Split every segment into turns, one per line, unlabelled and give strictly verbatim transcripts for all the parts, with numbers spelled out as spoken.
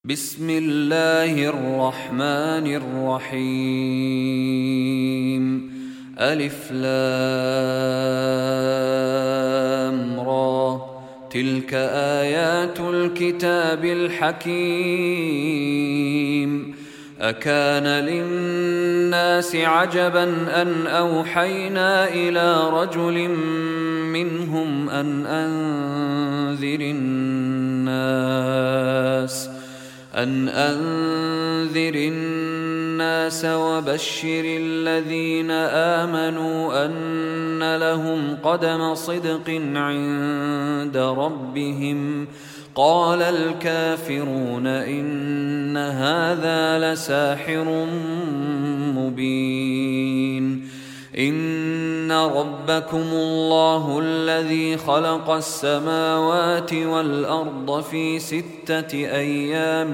بسم الله الرحمن الرحيم. ألف لام را، تلك آيات الكتاب الحكيم. أكان للناس عجبا أن أوحينا إلى رجل منهم أن أنذر الناس أن أنذر الناس وبشر الذين آمنوا أن لهم قدم صدق عند ربهم. قال الكافرون إن هذا لساحر مبين. إن ربكم الله الذي خلق السماوات والأرض في ستة أيام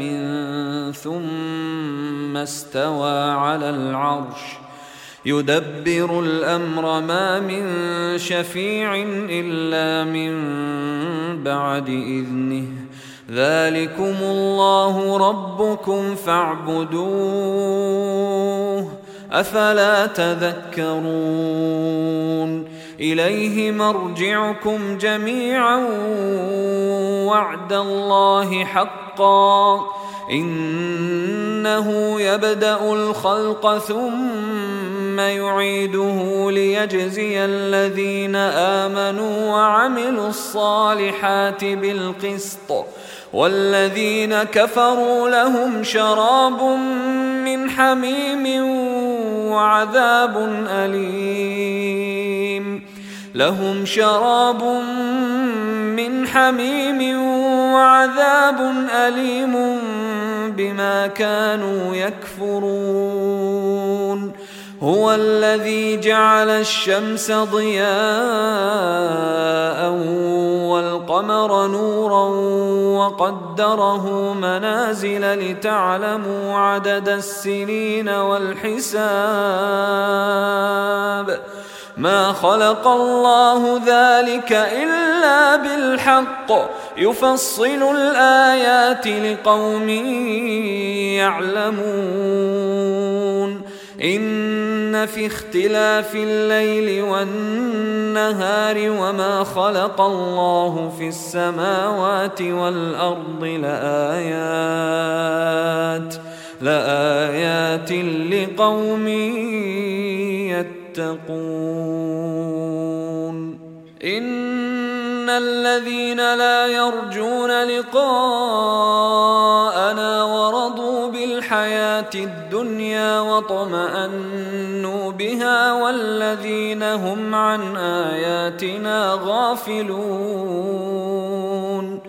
ثم استوى على العرش يدبر الأمر، ما من شفيع إلا من بعد إذنه. ذلكم الله ربكم فاعبدوه، أفلا تذكرون. إليه مرجعكم جميعا وعد الله حقا، إنه يبدأ الخلق ثم يعيده ليجزي الذين آمنوا وعملوا الصالحات بالقسط، والذين كفروا لهم شراب من حميم وعذاب أليم لهم شراب من حميم وعذاب أليم بما كانوا يكفرون. هو الذي جعل الشمس ضياء والقمر نورا وقدره منازل لتعلموا عدد السنين والحساب. ما خلق الله ذلك إلا بالحق، يفصل الآيات لقوم يعلمون. إن في اختلاف الليل والنهار وما خلق الله في السماوات والأرض لآيات لآيات لقوم يتقون. إن الذين لا يرجون لقاءنا ورضوا بالحياة الدنيا واطمأنوا بها والذين هم عن آياتنا غافلون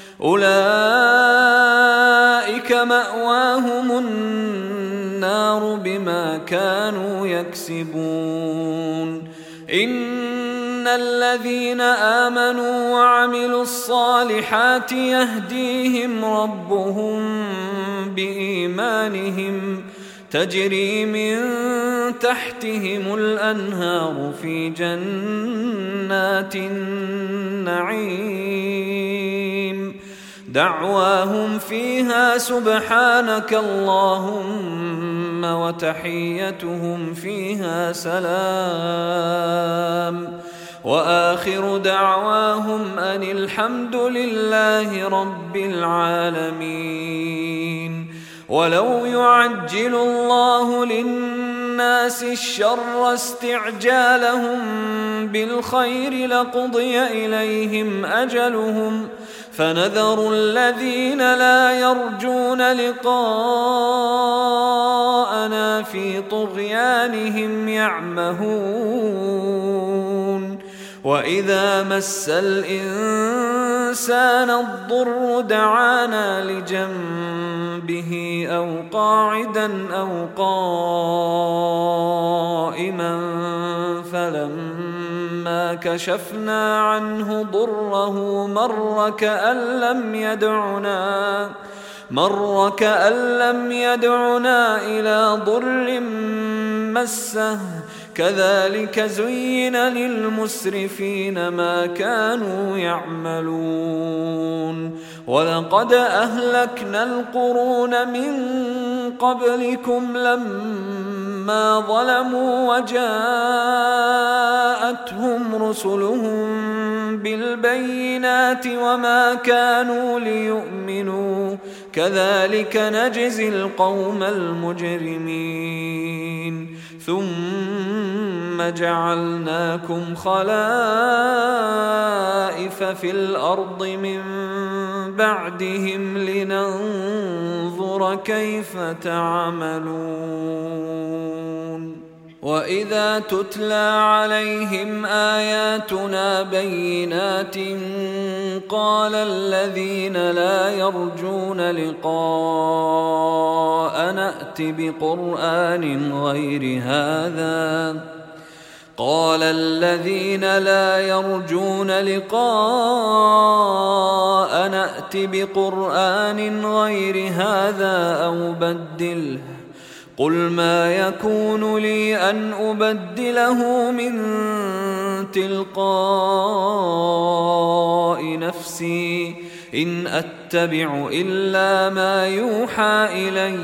أولئك مأواهم النار بما كانوا يكسبون. إن الذين آمنوا وعملوا الصالحات يهديهم ربهم بإيمانهم، تجري من تحتهم الأنهار في جنات النعيم. دعواهم فيها سبحانك اللهم وتحيتهم فيها سلام، وآخر دعواهم أن الحمد لله رب العالمين. ولو يعجل الله للناس الشر استعجالهم بالخير لقضي إليهم أجلهم، فنذر الذين لا يرجون لقاءنا في طغيانهم يعمهون. وإذا مس الإنسان الضر دعانا لجنبه أو قاعدا أو قائما، فلما كشفنا عنه ضره مر كأن لم يدعنا مر كأن لم يدعنا إلى ضر مسه كذلك زين للمسرفين ما كانوا يعملون ولقد أهلكنا القرون من قبلكم لما ظلموا وجاءتهم رسلهم بالبينات وما كانوا ليؤمنوا كذلك نجزي القوم المجرمين ثم جعلناكم خلائف في الأرض من بعدهم لننظر كيف تعملون وإذا تتلى عليهم آياتنا بينات قال الذين لا يرجون لقاءنا ائت بقرآن غير هذا قال الذين لا يرجون لقاءنا ائت بقرآن غير هذا أو بدله قل ما يكون لي أن أبدله من تلقاء نفسي إن أتبع إلا ما يوحى إلي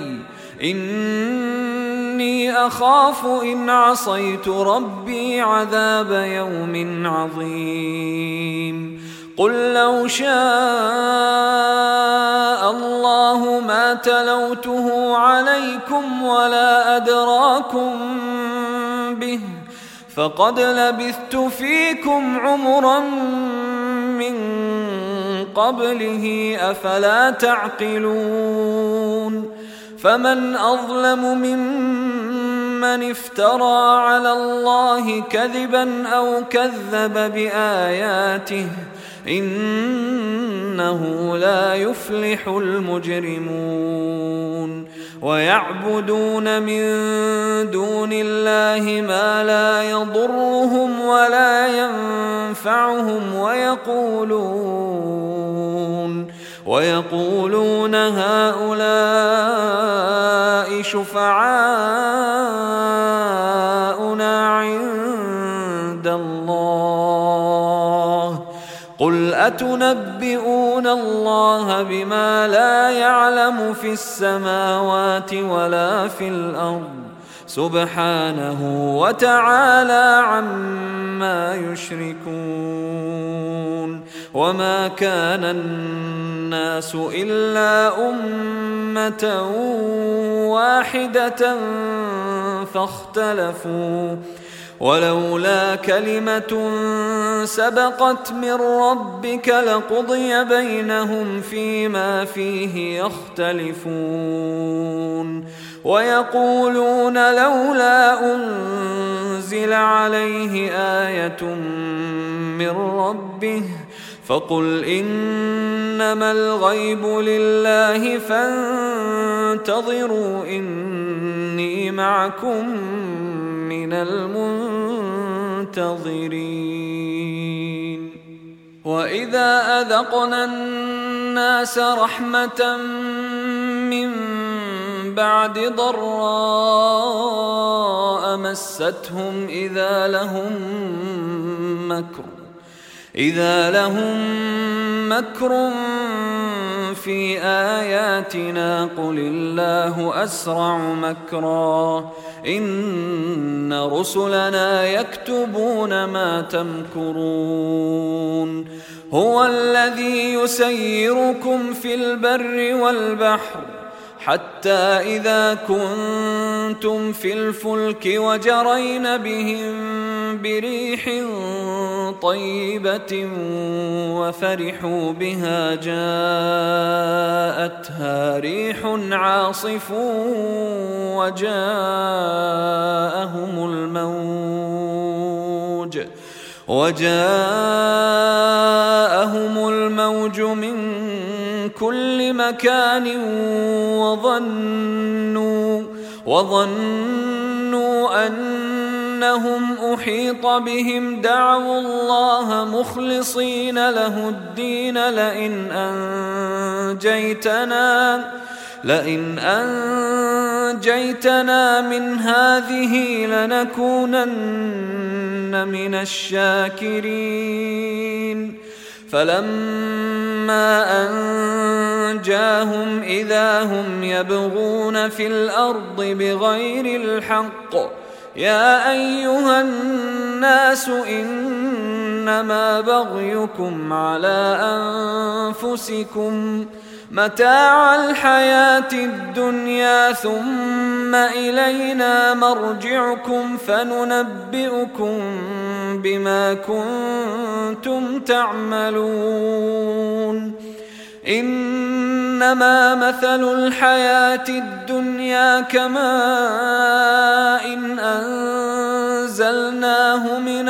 إني أخاف إن عصيت ربي عذاب يوم عظيم قل لو شاء الله ما تلوته عليكم ولا أدراكم به فقد لبثت فيكم عمرا من قبله أفلا تعقلون فمن أظلم ممن افترى على الله كذبا أو كذب بآياته إنه لا يفلح المجرمون ويعبدون من دون الله ما لا يضرهم ولا ينفعهم ويقولون ويقولون هؤلاء شفعاؤنا عند الله قل أتنبئون الله بما لا يعلم في السماوات ولا في الأرض سبحانه وتعالى عما يشركون وما كان الناس إلا أمة واحدة فاختلفوا ولولا كلمة سبقت من ربك لقضي بينهم فيما فيه يختلفون ويقولون لولا أنزل عليه آية من ربه فقل إنما الغيب لله فانتظروا إني معكم من المنتظرين وإذا أذقنا الناس رحمة من بعد ضراء مستهم إذا لهم مكر إذا لهم مكر في آياتنا قل الله أسرع مكرا إن رسلنا يكتبون ما تمكرون هو الذي يسيركم في البر والبحر حتى إذا كنتم في الفلك وجرين بهم بريح طيبة وفرحوا بها جاءتها ريح عاصف وجاءهم الموج وجاءهم الموج من كل مكان وظنوا وظنوا أن أنهم أحيط بهم دعوا الله مخلصين له الدين لئن أنجيتنا لئن أنجيتنا من هذه لنكونن من الشاكرين فلما أنجاهم إذا هم يبغون في الأرض بغير الحق يا أيها الناس إنما بغيكم على أنفسكم متاع الحياة الدنيا ثم إلينا مرجعكم فننبئكم بما كنتم تعملون إنما مثل الحياة الدنيا كماء إن أنزلناه من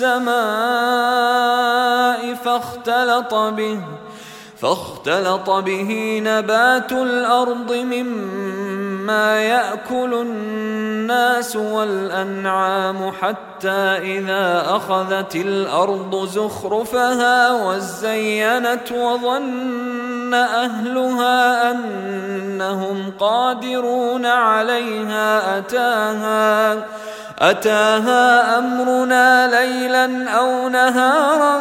السماء فاختلط به فاختلط به نبات الأرض مما يأكل الناس والأنعام حتى إذا أخذت الأرض زخرفها وزينت وظن أهلها أنهم قادرون عليها أتاها أتاها أمرنا ليلا أو نهارا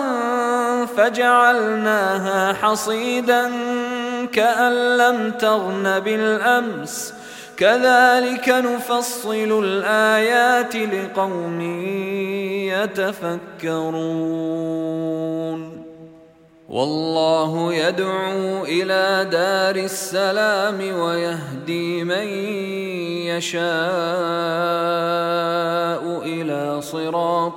فجعلناها حصيدا كأن لم تغن بالأمس كذلك نفصل الآيات لقوم يتفكرون والله يدعو إلى دار السلام ويهدي من يشاء إلى صراط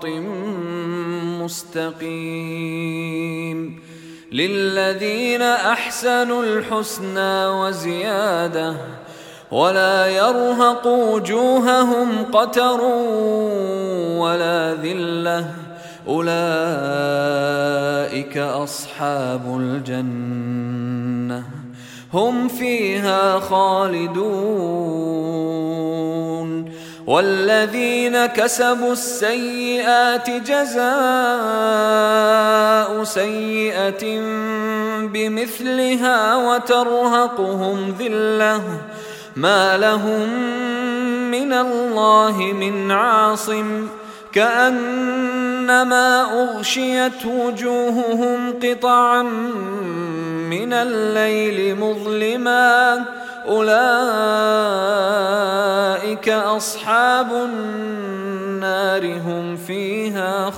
مستقيم للذين أحسنوا الحسنى وزيادة ولا يرهق وجوههم قتر ولا ذلة أولئك أصحاب الجنة هم فيها خالدون والذين كسبوا السيئات جزاء سيئة بمثلها وترهقهم ذلة ما لهم من الله من عاصم كأنما أغشيت وجوههم قطعا من الليل مظلما أولئك أصحاب النار هم فيها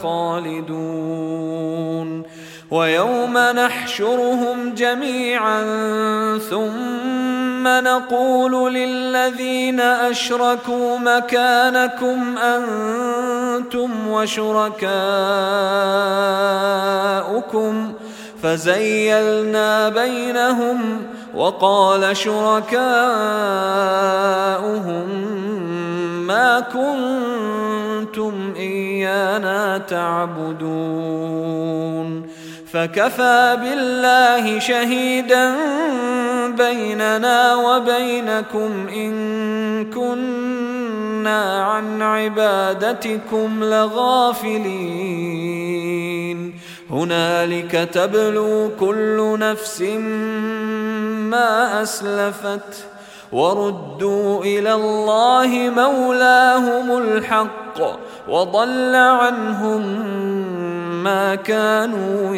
خالدون ويوم نحشرهم جميعا ثم نقول للذين أشركوا مكانكم أنتم وشركاؤكم فزيلنا بينهم وقال شركاؤهم ما كنتم إيانا تعبدون فكفى بالله شهيدا بيننا وبينكم إن كنا عن عبادتكم لغافلين هنالك تبلو كل نفس ما أسلفت وردوا إلى الله مولاهم الحق وضل عنهم ما كانوا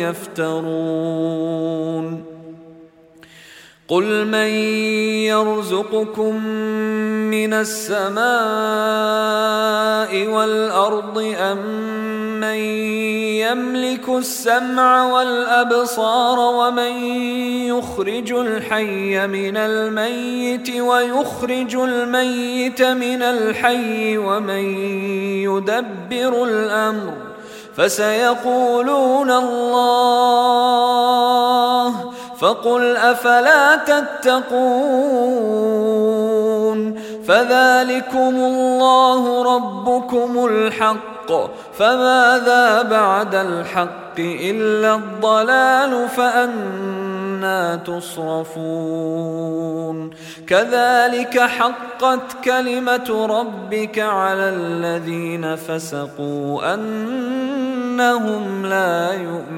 يفترون قل من يرزقكم من السماء والأرض أم من يملك السمع والأبصار ومن يخرج الحي من الميت ويخرج الميت من الحي ومن يدبر الأمر فسيقولون الله فقل أفلا تتقون فذلكم الله ربكم الحق فماذا بعد الحق إلا الضلال فأنى أنى تصرفون كذلك حقت كلمة ربك على الذين فسقوا أنهم لا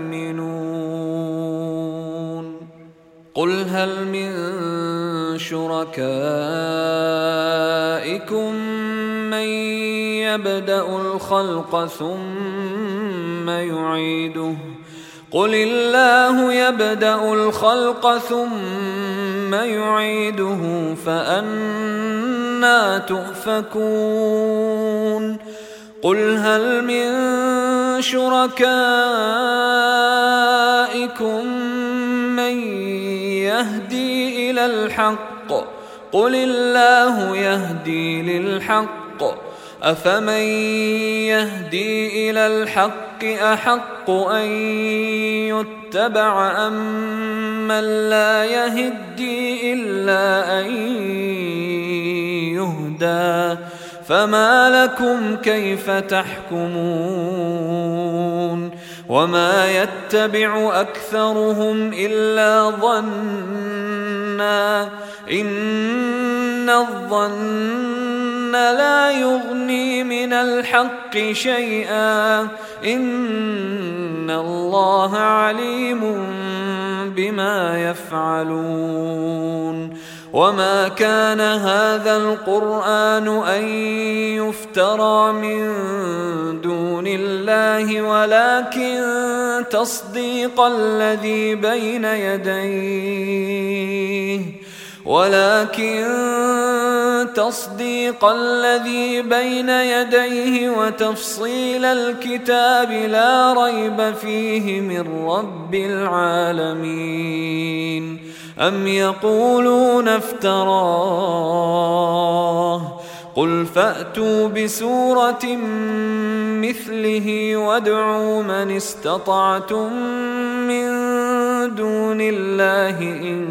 يؤمنون قل هل من شركائكم من يبدأ الخلق ثم يعيده قل الله يبدأ الخلق ثم يعيده فأنى تؤفكون قل هل من شركائكم من يهدي إلى الحق قل الله يهدي للحق أفمن يهدي إلى الحق أحق أن يتبع أم من لا يهدي إلا أن يهدى فما لكم كيف تحكمون وما يتبع أكثرهم إلا ظنا إن الظن لا يغني من الحق شيئا إن الله عليم بما يفعلون وما كان هذا القرآن أن يفترى من دون الله ولكن تصديق الذي بين يديه ولكن تصديق الذي بين يديه وتفصيل الكتاب لا ريب فيه من رب العالمين أم يقولون افتراه قل فأتوا بسورة مثله وادعوا من استطعتم من دون الله إن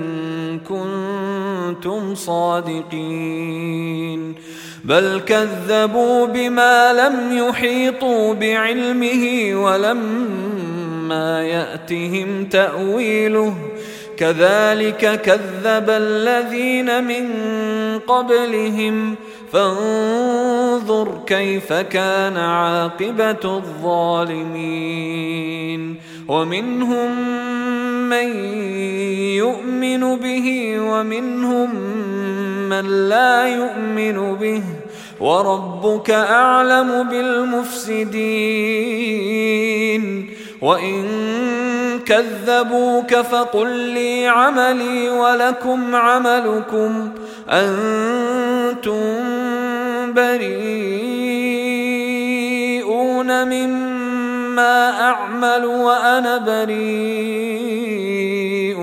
كنتم صادقين بل كذبوا بما لم يحيطوا بعلمه ولما يأتهم تأويله كذلك كذب الذين من قبلهم فانظر كيف كان عاقبة الظالمين ومنهم من يؤمن به ومنهم من لا يؤمن به وربك أعلم بالمفسدين وإن كذبوك فقل لي عملي ولكم عملكم أنتم بريئون مما أعمل وأنا بريء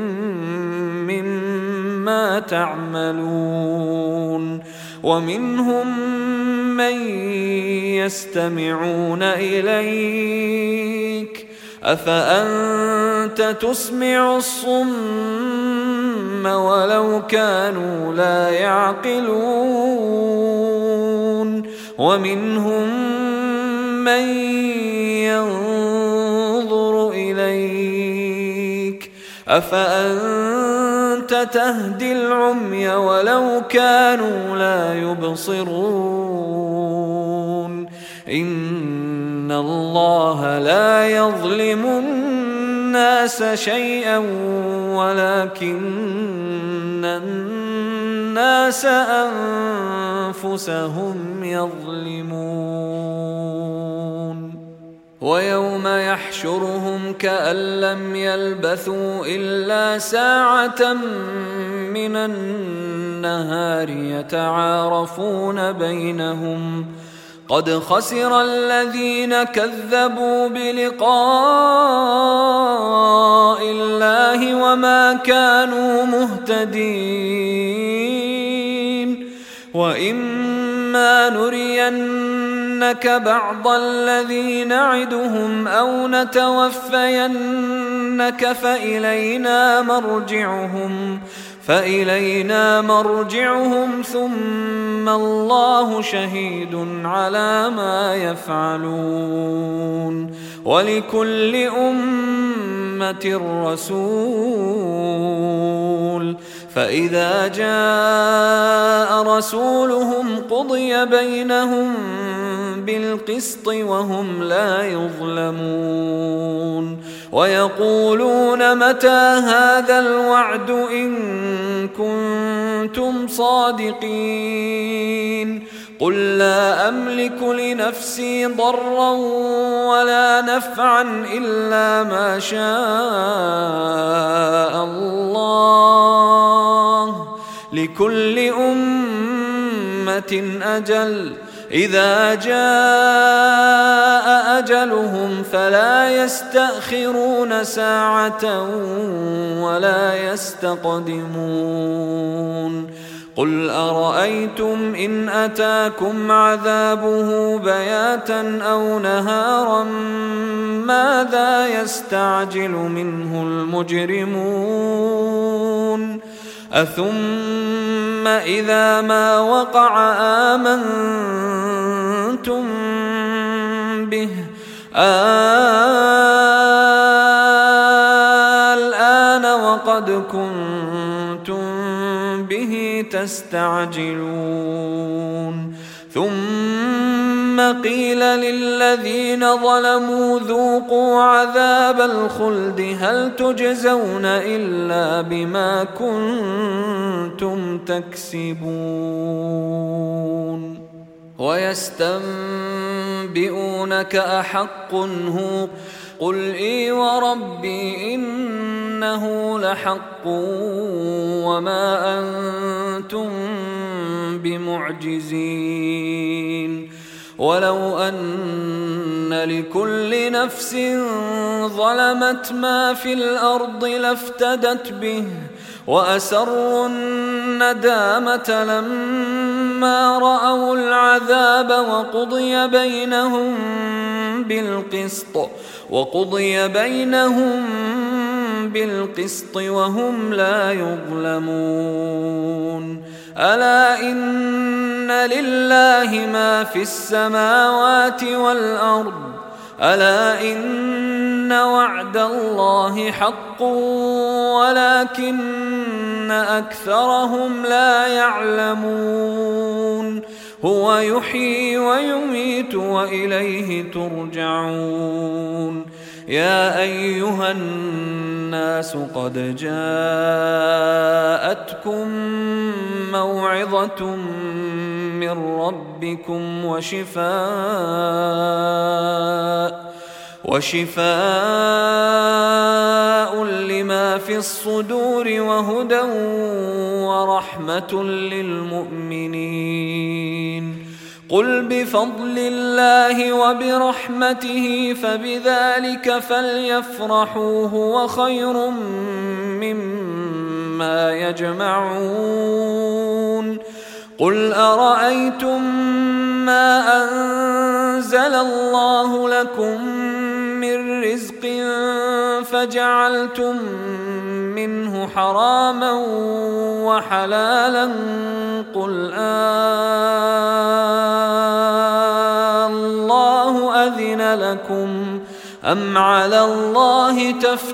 مما تعملون ومنهم من يستمعون إليك أفأنت تسمع الصم ولو كانوا لا يعقلون ومنهم من ينظر إليك أفأنت تهدي العمي ولو كانوا لا يبصرون إن الله لا يظلم الناس شيئا ولكن الناس أنفسهم يظلمون ويوم يحشرهم كأن لم يلبثوا إلا ساعة من النهار يتعارفون بينهم قد خسر الذين كذبوا بلقاء الله وما كانوا مهتدين وإما نرينك بعض الذي نعدهم أو نتوفينك فإلينا مرجعهم فإلينا مرجعهم ثم الله شهيد على ما يفعلون ولكل أمة رسول فإذا جاء رسولهم قضي بينهم بالقسط وهم لا يظلمون ويقولون متى هذا الوعد إن كنتم صادقين قل لا أملك لنفسي ضرا ولا نفعا إلا ما شاء الله لكل أمة أجل إذا جاء أجلهم فلا يستأخرون ساعة ولا يستقدمون قل أرأيتم إن أتاكم عذابه بياتا أو نهارا ماذا يستعجل منه المجرمون أثم إذا ما وقع آمنتم به الآن وقد كنتم به تستعجلون ثم قيل للذين ظلموا ذوقوا عذاب الخلد هل تجزون إلا بما كنتم تكسبون ويستنبئونك أحق هو قل إي وربي إنه لحق وما أنتم بمعجزين ولو أن لكل نفس ظلمت ما في الأرض لافتدت به وأسروا الندامة لما رأوا العذاب وقضي بينهم بالقسط وقضي بينهم بالقسط وهم لا يظلمون ألا إن لله ما في السماوات والأرض ألا إن وعد الله حق ولكن أكثرهم لا يعلمون هو يحيي ويميت وإليه ترجعون يا أيها الناس قد جاءتكم موعظة من ربكم وشفاء وشفاء لما في الصدور وهدى ورحمة للمؤمنين قل بفضل الله وبرحمته فبذلك فليفرحوا هو خير مما يجمعون قل أرأيتم ما أنزل الله لكم من رزق فجعلتم منه حراما وحلالا قل آه الله أذن لكم أم على الله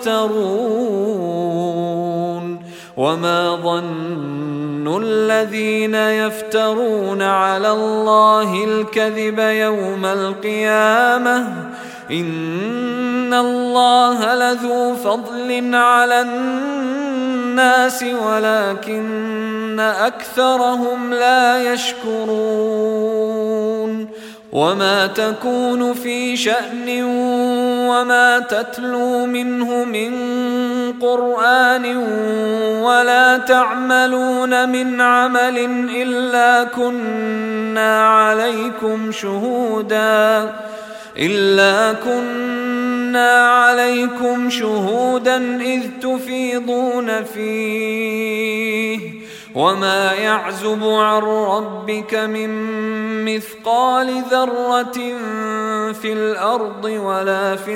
تفترون وما ظن الذين يفترون على الله الكذب يوم القيامة إن الله لذو فضل على الناس ولكن أكثرهم لا يشكرون وما تكون في شأن وما تتلو منه من قرآن ولا تعملون من عمل إلا كنا عليكم شهودا إلا كنا عليكم شهودا إذ تفيضون فيه وما يعزب عن ربك من مثقال ذرة في الأرض ولا في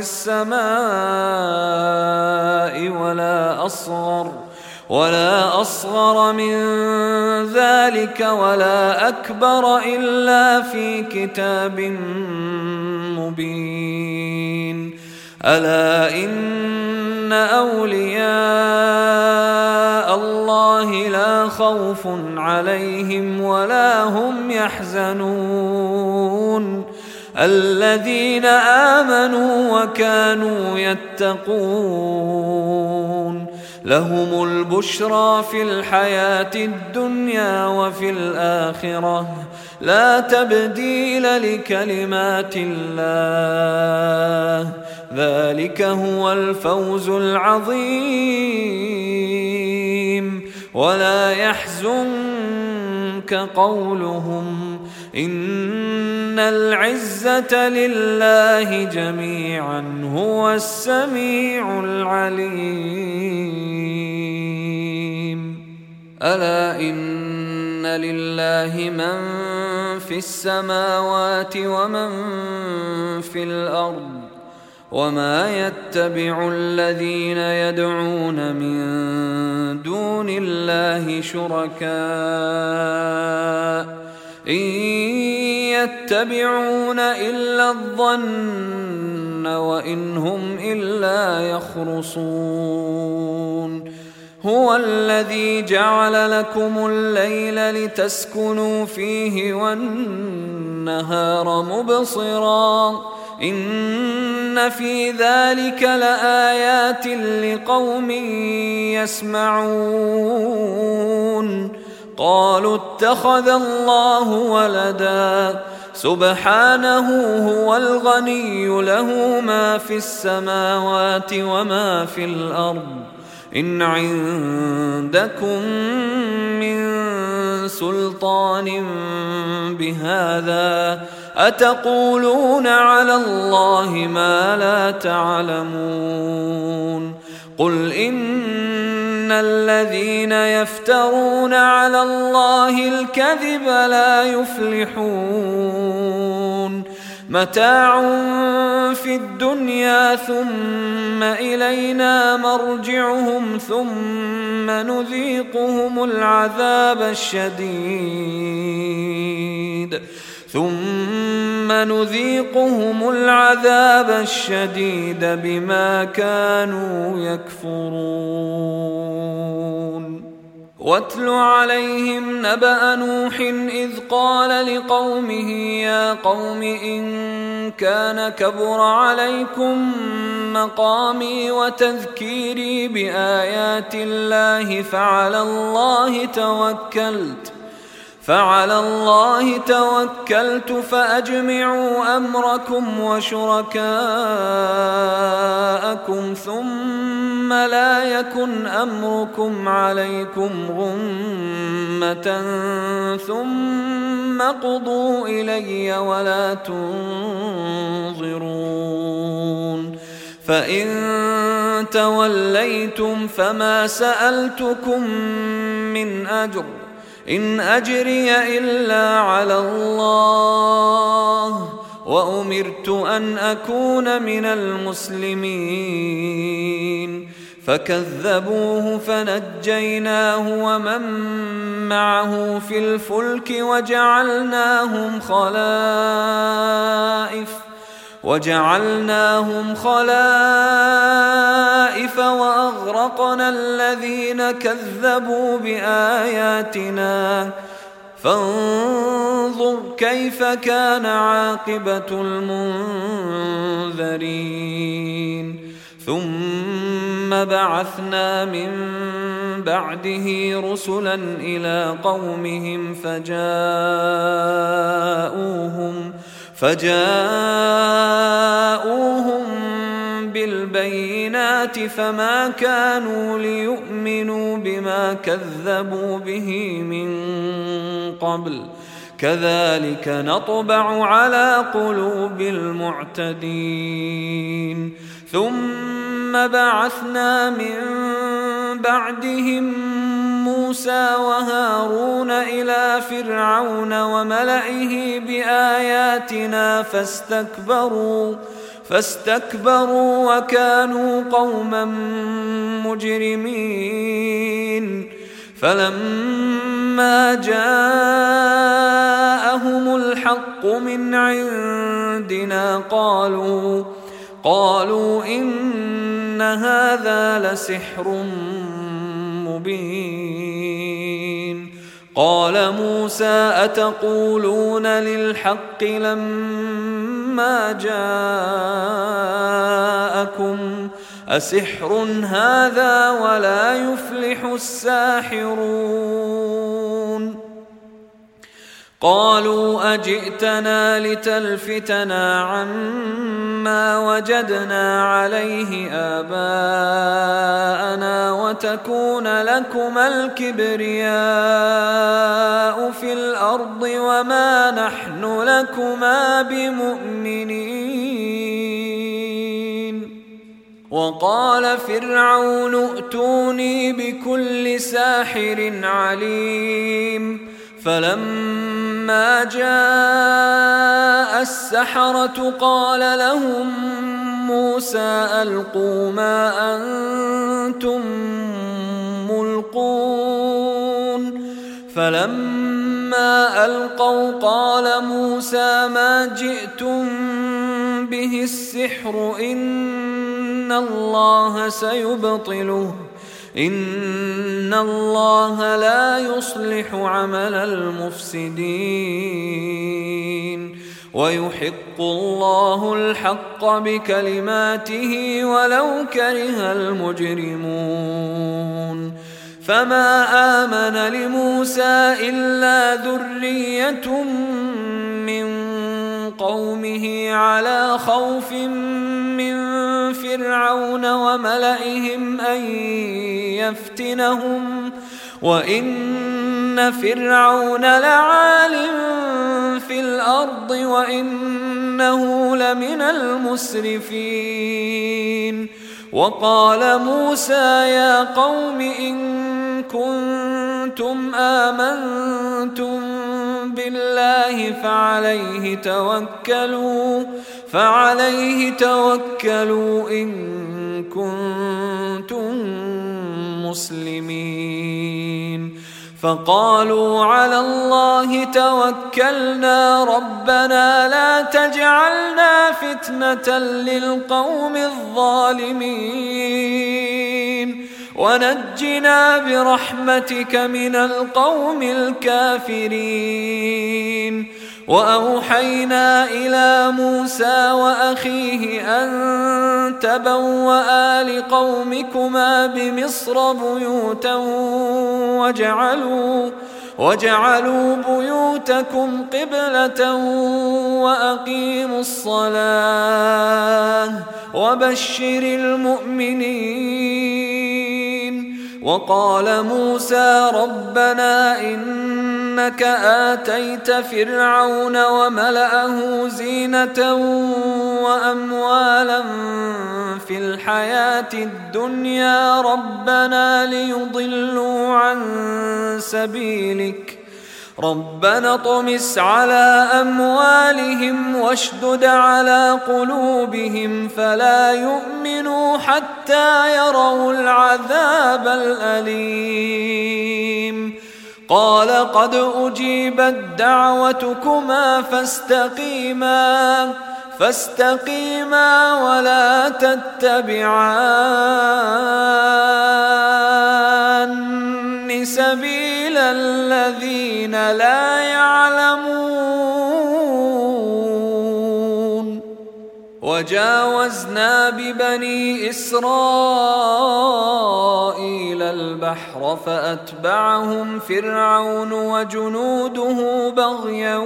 السماء ولا أصغر ولا أصغر من ذلك ولا أكبر إلا في كتاب مبين ألا إن أولياء الله لا خوف عليهم ولا هم يحزنون الذين آمنوا وكانوا يتقون لهم البشرى في الحياة الدنيا وفي الآخرة لا تبديل لكلمات الله ذلك هو الفوز العظيم ولا يحزنك قولهم إن العزة لله جميعا هو السميع العليم ألا إن لله من في السماوات ومن في الأرض وما يتبع الذين يدعون من دون الله شركاء إن يتبعون إلا الظن وإن هم إلا يخرصون هو الذي جعل لكم الليل لتسكنوا فيه والنهار مبصرا إن في ذلك لآيات لقوم يسمعون قالوا اتخذ الله ولدا سبحانه هو الغني له ما في السماوات وما في الأرض إن عندكم من سلطان بهذا أتقولون على الله ما لا تعلمون قل إن الذين يفترون على الله الكذب لا يفلحون متاع في الدنيا ثم إلينا مرجعهم ثم نذيقهم العذاب الشديد ثم نذيقهم العذاب الشديد بما كانوا يكفرون واتل عليهم نبأ نوح إذ قال لقومه يا قوم إن كان كبر عليكم مقامي وتذكيري بآيات الله فعلى الله توكلت فعلى الله توكلت فأجمعوا أمركم وشركاءكم ثم لا يكن أمركم عليكم غمة ثم قضوا إلي ولا تنظرون فإن توليتم فما سألتكم من أجر إن أجري إلا على الله وأمرت أن أكون من المسلمين فكذبوه فنجيناه ومن معه في الفلك وجعلناهم خلائف وجعلناهم خلائف وأغرقنا الذين كذبوا بآياتنا فانظر كيف كان عاقبة المنذرين ثم بعثنا من بعده رسلا إلى قومهم فجاءوهم فجاءوهم بالبينات فما كانوا ليؤمنوا بما كذبوا به من قبل كذلك نطبع على قلوب المعتدين ثم بعثنا من بعدهم موسى وهارون إلى فرعون وملئه بآياتنا فاستكبروا فاستكبروا وكانوا قوما مجرمين فلما جاءهم الحق من عندنا قالوا قالوا إن هذا لسحر مبين. قال موسى أتقولون للحق لما جاءكم أسحر هذا ولا يفلح الساحرون. قالوا أجئتنا لتلفتنا عما وجدنا عليه آباءنا وتكون لكما الكبرياء في الأرض وما نحن لكما بمؤمنين. وقال فرعون ائتوني بكل ساحر عليم. فلما جاء السحرة قال لهم موسى ألقوا ما أنتم ملقون. فلما ألقوا قال موسى ما جئتم به السحر إن الله سيبطله إن الله لا يصلح عمل المفسدين ويحق الله الحق بكلماته ولو كره المجرمون. فما آمن لموسى إلا ذرية من قومه على خوف من فرعون وملئهم أن يفتنهم وإن فرعون لعال في الأرض وإنه لمن المسرفين. وقال موسى يا قوم إن كنتم آمنتم بالله فعليه توكلوا فعليه توكلوا إن كنتم مسلمين. فقالوا على الله توكلنا ربنا لا تجعلنا فتنة للقوم الظالمين ونجنا برحمتك من القوم الكافرين. وأوحينا إلى موسى وأخيه أن تبوأ لقومكما بمصر بيوتا وجعلوا, وجعلوا بيوتكم قبلة وأقيموا الصلاة وبشر المؤمنين. وقال موسى ربنا إنك آتيت فرعون وملأه زينة وأموالا في الحياة الدنيا ربنا ليضلوا عن سبيلك ربنا طمس على أموالهم واشدد على قلوبهم فلا يؤمنوا حتى يروا العذاب الأليم. قال قد أجيبت دعوتكما فاستقيما فاستقيما ولا تتبعان سبيل الذين لا يعلمون. وجاوزنا ببني إسرائيل البحر فأتبعهم فرعون وجنوده بغيا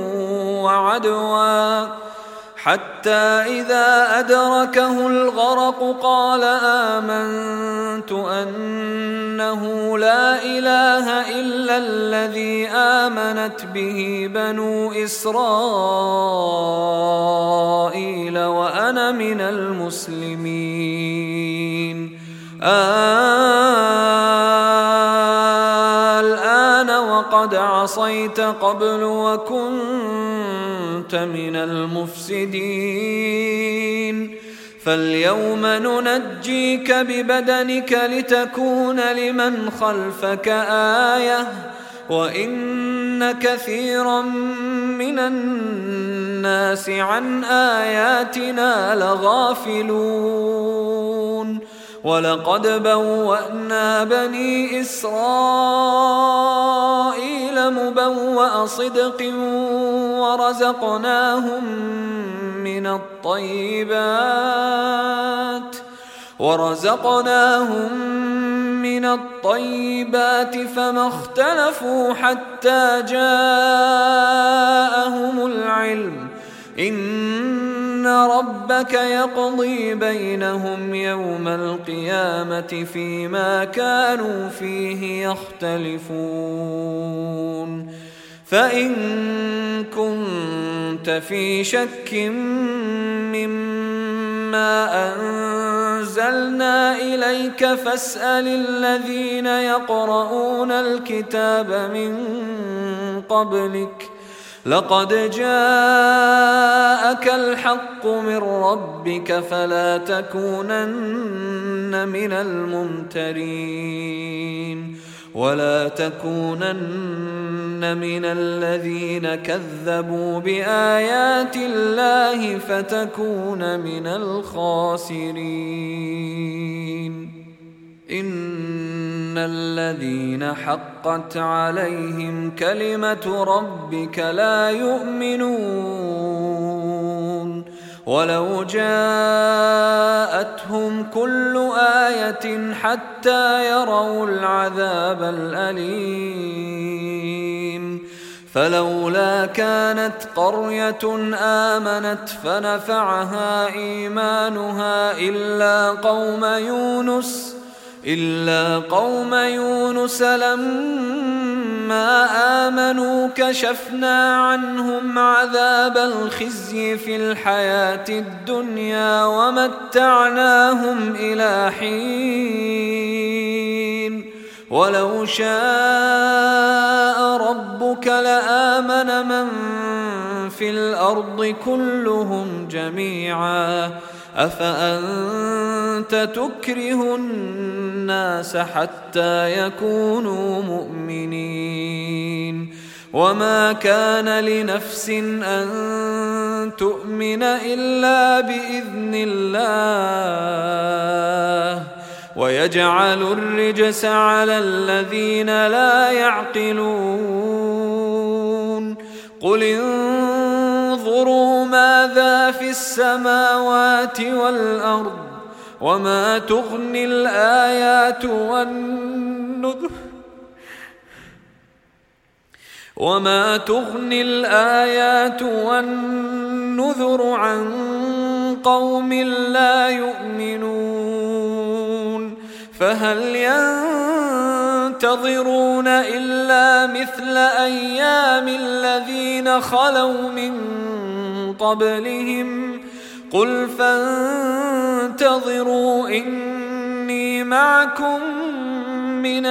وعدوا حتى إذا أدركه الغرق قال آمنت أنه لا إله إلا الذي آمنت به بنو إسرائيل وأنا من المسلمين. الآن وقد عصيت قبل وكنت من المفسدين فاليوم ننجيك ببدنك لتكون لمن خلفك آية وإن كثيرا من الناس عن آياتنا لغافلون ولقد بوأنا بني إسرائيل مبوأ صدق ورزقناهم من الطيبات ورزقناهم من الطيبات فما اختلفوا حتى جاءهم العلم إن ربك يقضي بينهم يوم القيامة فيما كانوا فيه يختلفون فإن كنت في شك مما أنزلنا إليك فاسأل الذين يقرؤون الكتاب من قبلك لقد جاءك الحق من ربك فلا تكونن من الممترين ولا تكونن من الذين كذبوا بآيات الله فتكون من الخاسرين إن الذين حقت عليهم كلمة ربك لا يؤمنون ولو جاءتهم كل آية حتى يروا العذاب الأليم فلولا كانت قرية آمنت فنفعها إيمانها إلا قوم يونس إلا قوم يونس لما آمنوا كشفنا عنهم عذاب الخزي في الحياة الدنيا ومتعناهم إلى حين ولو شاء ربك لآمن من في الأرض كلهم جميعا أفأنت تكره الناس حتى يكونوا مؤمنين وما كان لنفس أن تؤمن إلا بإذن الله ويجعل الرجس على الذين لا يعقلون قل انظروا ماذا في السماوات والأرض وما تغني الآيات والنذر وما تغني الآيات والنذر عن قوم لا يؤمنون فهل ينتظرون إلا مثل أيام الذين خلوا من قبلهم قل فانتظروا إني معكم من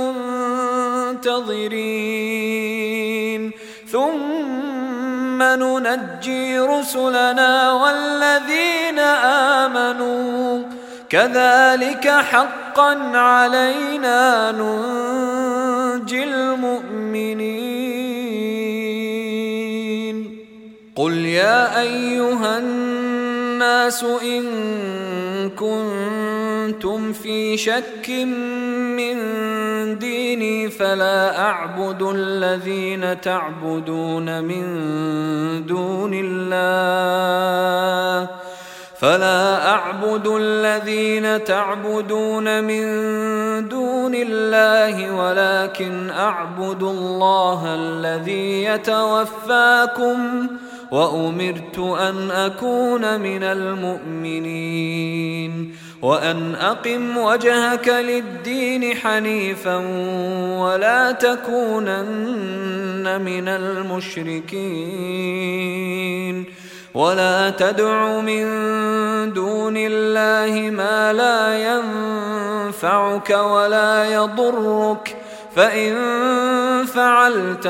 المنتظرين ثم ننجي رسلنا والذين آمنوا كذلك حقا علينا ننجي المؤمنين قل يا أيها الناس إن كنتم في شك من ديني فلا أعبد الذين تعبدون من دون الله فلا أعبد الذين تعبدون من دون الله ولكن أعبد الله الذي يتوفاكم وأمرت أن أكون من المؤمنين وأن أقم وجهك للدين حنيفا ولا تكونن من المشركين ولا تدع من دون الله ما لا ينفعك ولا يضرك فإن فعلت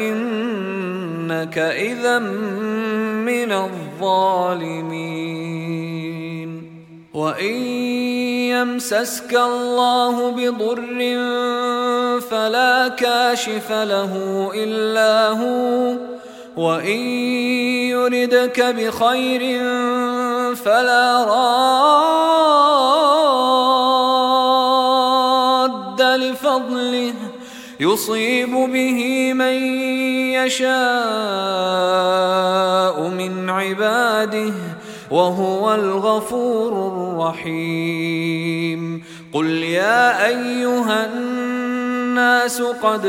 فإنك إذا من الظالمين وإن يمسسك الله بضر فلا كاشف له إلا هو، وإن يردك بخير فلا راد لفضله يصيب به من يشاء من عباده وهو الغفور الرحيم. قل يا أيها الناس قد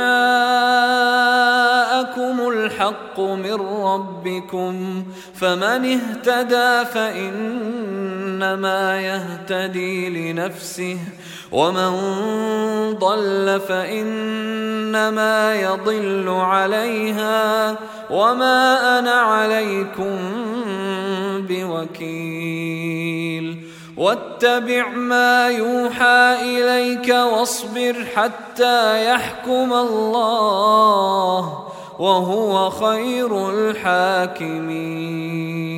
جاءكم الحق من ربكم، فمن اهتدى فإنما يهتدي لنفسه، ومن ضل فإنما يضل عليها، وما أنا عليكم بوكيل. واتبع ما يوحى إليك واصبر حتى يحكم الله وهو خير الحاكمين.